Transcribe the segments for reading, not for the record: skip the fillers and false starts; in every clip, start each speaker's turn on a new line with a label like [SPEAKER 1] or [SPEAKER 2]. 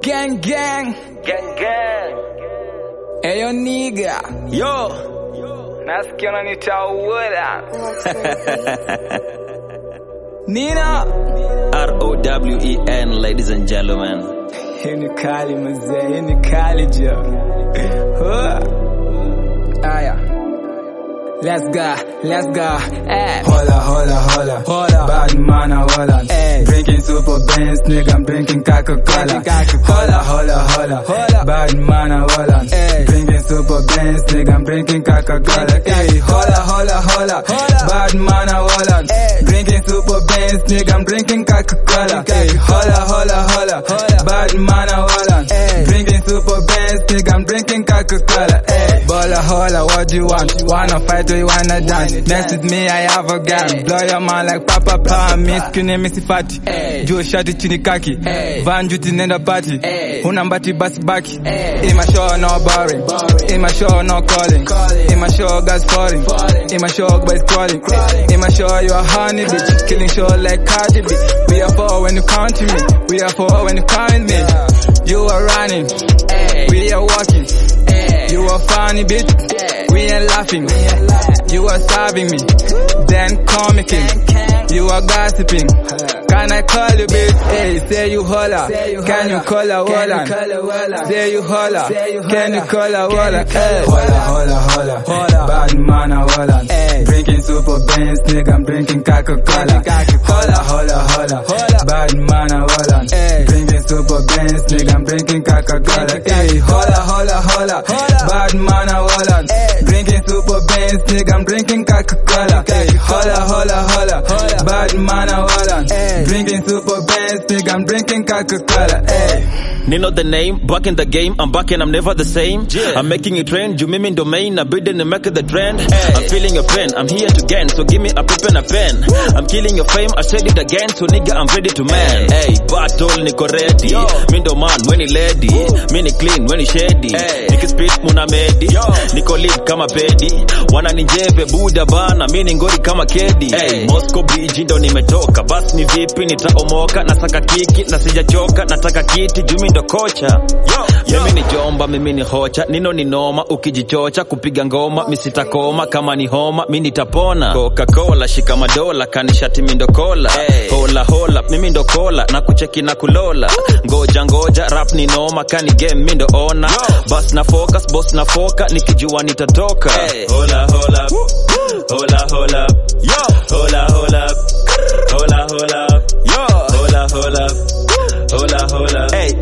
[SPEAKER 1] Gang gang.
[SPEAKER 2] Gang gang.
[SPEAKER 1] Eyo nigga.
[SPEAKER 2] Yo.
[SPEAKER 1] Nasikia unanitauwela. Nina.
[SPEAKER 2] ROWEN, ladies and gentlemen.
[SPEAKER 1] Hii ni kali mzee, hii ni kali jo. Aya. Let's go. Hola. Bad man, hola. Drinking super Benz, nigga, I'm drinking Coca-Cola. Hola. Bad man, hola. Drinking super Benz, nigga, I'm drinking Coca-Cola. Hey, hola. Bad man, hola. Drinking super Benz, nigga, I'm drinking Coca-Cola. Hey, hola. Bad man, hola. Drinking super Benz, nigga, I'm drinking Coca-Cola. Hey, hola, what do you want? Wanna fight or you wanna dance? Mess with me, I have a gun. Blow your man like Papa, miss kune misi fati. Juu shati chini kaki. Van juti nenda party. Huna mbati basi baki. In my show no boring. In my show no calling. In my show guys falling. In my show boys crawling. In my show you a honey bitch. Killing show like Cardi B. We are four when you count to me. We are four when you count me. You are running. We are walking. You are funny bitch. We ain't laughing. You are starving me. Then call me king. You are gossiping. Can I call you bitch? Hey, say you holla. Can you call a walla? Say you holla. Can you call a walla? Hey. Holla. Bad man a walla. Drinking super Benz, nigga, I'm drinking Coca-Cola. Holla. Bad man a walla. Drinking super Benz, nigga, I'm drinking Coca-Cola. Hey, holla. Bad man a walla. Drinking super Benz, nigga, I'm drinking Coca-Cola. Hey, holla. Bad man a walla. Drinking super Benz, nigga, I'm drinking Coca-Cola. Hey.
[SPEAKER 2] Know the name, back in the game, I'm back and I'm never the same. I'm making it trend, you mimi domain, I'm building and making the trend. I'm feeling your pain, I'm here to gain, so give me a paper and a pen. I'm killing your fame, I said it again, so nigga I'm ready to man. Hey, battle niko ready, mindo man when he lady, mini clean when he shady. Niki spit muna medi, niko lead kama pedi. Wana ninjeve buda bana, mini ngori kama kedi. Hey, Moscow bridge ndo nimetoka, bas ni vipi nitaomoka, nasaka kiki, na sijachoka, nataka kiti, jumi ndo kocha. Mimi ni jomba, mimi ni hocha, nino ni noma, ukijichocha, kupiga ngoma, misitakoma, kama ni homa, mimi nitapona. Coca-Cola, shika madola, kanishati mindo kola. Hola, mimi ndo kola, na kucheki na kulola. Ngoja, rap ni noma, kani game mindo ona. Boss na foka, nikijua nitatoka. Hola. Yo. Hola. Yo. Hola. Hey.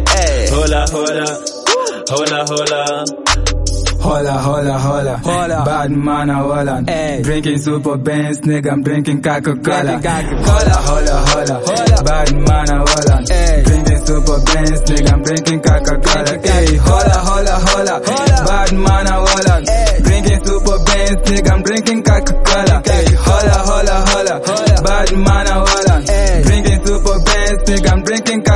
[SPEAKER 1] Hola. Bad man a holla. Drinking super Benz, nigga, I'm drinking Coca-Cola. Hola. Bad man a holla. Drinking super Benz, nigga, I'm drinking Coca-Cola. Hey, hola. Bad man a holla. Drinking super Benz, nigga, I'm drinking Coca-Cola. Hey, hola. Bad man a holla. Drinking super Benz, nigga, I'm drinking